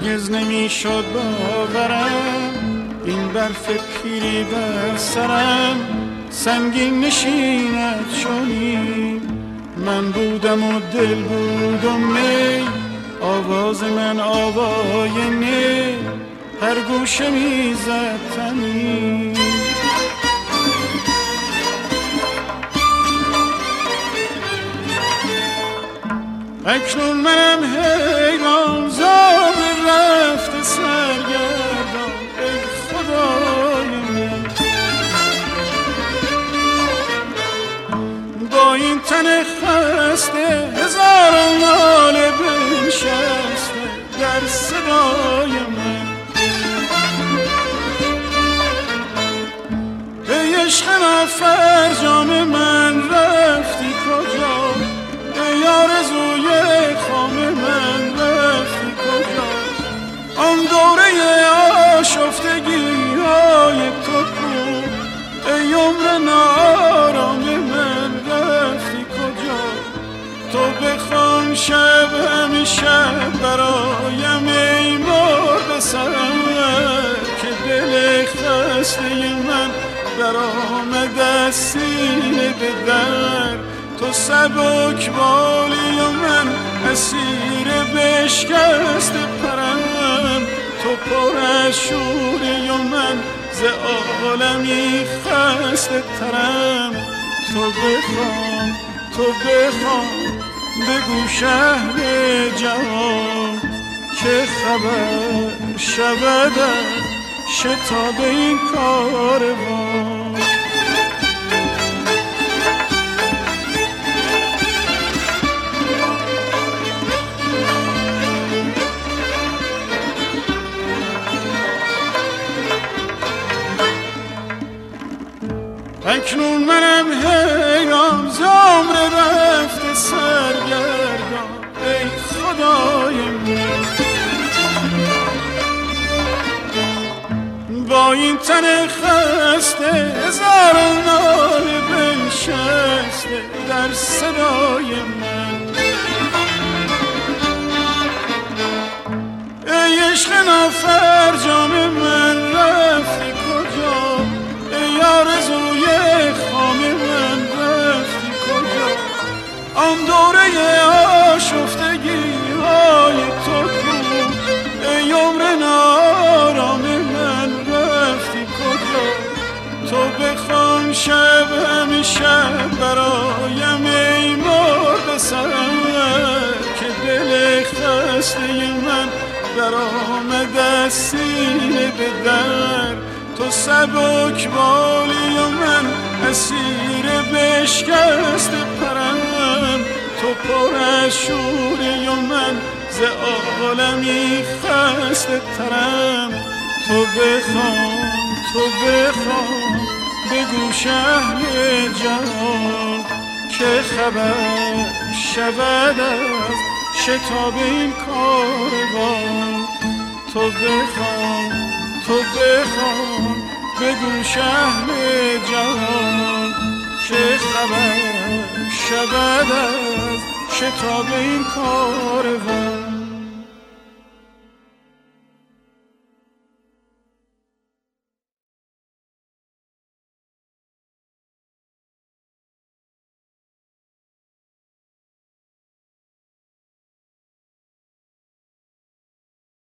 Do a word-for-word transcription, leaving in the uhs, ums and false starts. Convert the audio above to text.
هرگز نمیشد باورم این برف پیری بر سرم سنگین نشیند چونین. من بودم و دل بود و می، آواز من آواینه هر گوشه میزد تنین. اکنون منم حیران زار رفته سرگردان ای خدای من. با این تن خسته هزاران ناله بنشسته در صدای من. ای عشق نافرجام من رفتی کجا؟ ای آرزوی خام من رفتی کجا؟ آن دوره آشفتگی های تو کو؟ ای عمر نارام من رفتی کجا؟ تو بخوان شب همیشه برایم ای مرد سرم که دل خسته من در آمده سینه به در. تو سبک بالی و من اسیر بشکست پرم. تو پر از شوری و من ز عالمی خسته ترم. تو بخوام تو بخوام بگو شهر جهان که خبر شود از شتاب این کاروان. اکنون منم حیران زمر رفته سرگردان ای خدای من. با این تن خسته هزاران ناله بنشسته در صدای من. ای عشق نافرجام من رفتی کجا؟ ای آرزوی خام من رفتی کجا؟ آن دوره آشفتگی های تو کو؟ ای عمر نارام من رفتی کجا؟ تو بخوان شب همیشه برایم ای مرد سرم که دل خسته من در آمده سینه به در. تو سبک بالی و من اسیر بشکست پرم. تو پر از شوری و من ز عالمی خسته ترم. تو بخوام تو بخوام بگو شهر جهان که خبر شود از شتاب این کاروان. تو بخوام تو بخوام بگو شهر جهان که خبر شود از شتاب این کاروان.